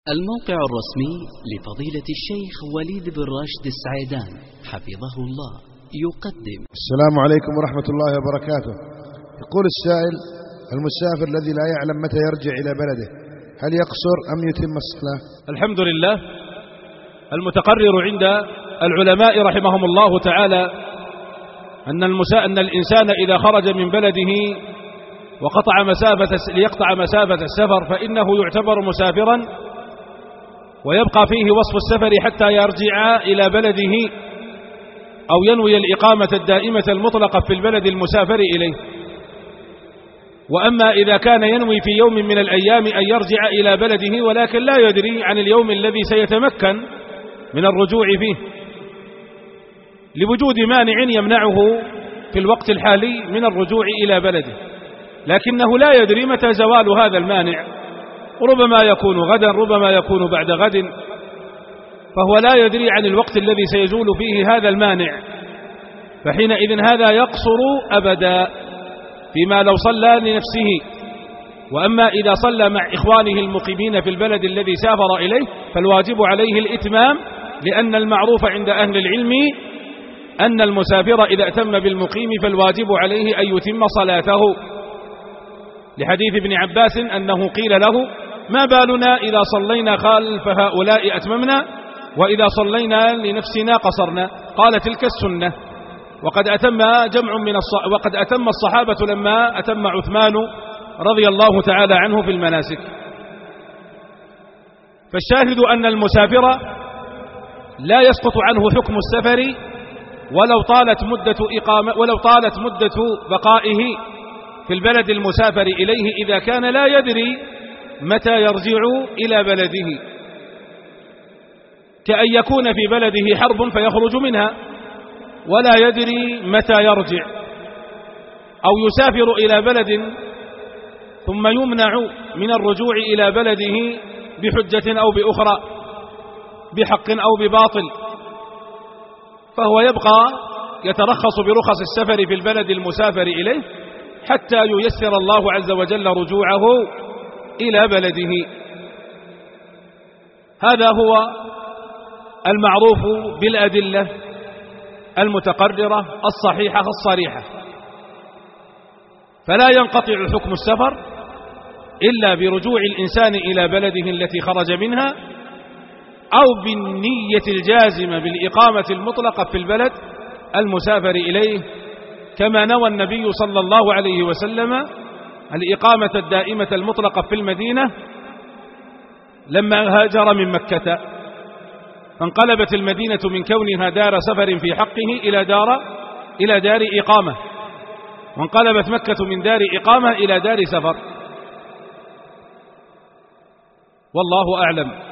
الموقع الرسمي لفضيلة الشيخ وليد بن راشد السعيدان حفظه الله يقدم. السلام عليكم ورحمة الله وبركاته. يقول السائل: المسافر الذي لا يعلم متى يرجع إلى بلده هل يقصر أم يتم الصلاة؟ الحمد لله. المتقرر عند العلماء رحمهم الله تعالى أن الإنسان إذا خرج من بلده ليقطع مسافة السفر فإنه يعتبر مسافرا ويبقى فيه وصف السفر حتى يرجع إلى بلده أو ينوي الإقامة الدائمة المطلقة في البلد المسافر إليه. وأما إذا كان ينوي في يوم من الأيام أن يرجع إلى بلده ولكن لا يدري عن اليوم الذي سيتمكن من الرجوع فيه لوجود مانع يمنعه في الوقت الحالي من الرجوع إلى بلده، لكنه لا يدري متى زوال هذا المانع، ربما يكون غدا ربما يكون بعد غد، فهو لا يدري عن الوقت الذي سيزول فيه هذا المانع، فحينئذ هذا يقصر أبدا فيما لو صلى لنفسه. وأما إذا صلى مع إخوانه المقيمين في البلد الذي سافر إليه فالواجب عليه الإتمام، لأن المعروف عند أهل العلم أن المسافر إذا أتم بالمقيم فالواجب عليه أن يتم صلاته، لحديث ابن عباس أنه قيل له: ما بالنا إذا صلينا خلف هؤلاء أتممنا وإذا صلينا لنفسنا قصرنا؟ قال: تلك السنة. وقد أتم الصحابة لما أتم عثمان رضي الله تعالى عنه في المناسك. فالشاهد أن المسافر لا يسقط عنه حكم السفر ولو طالت مدة بقائه في البلد المسافر إليه إذا كان لا يدري متى يرجع إلى بلده، كأن يكون في بلده حرب فيخرج منها ولا يدري متى يرجع، أو يسافر إلى بلد ثم يمنع من الرجوع إلى بلده بحجة أو بأخرى، بحق أو بباطل، فهو يبقى يترخص برخص السفر في البلد المسافر إليه حتى ييسر الله عز وجل رجوعه إلى بلده. هذا هو المعروف بالأدلة المتقررة الصحيحة الصريحة، فلا ينقطع حكم السفر إلا برجوع الإنسان إلى بلده التي خرج منها أو بالنية الجازمة بالإقامة المطلقة في البلد المسافر إليه، كما نوى النبي صلى الله عليه وسلم الإقامة الدائمة المطلقة في المدينة لما هاجر من مكة، فانقلبت المدينة من كونها دار سفر في حقه إلى دار إقامة، وانقلبت مكة من دار إقامة إلى دار سفر، والله أعلم.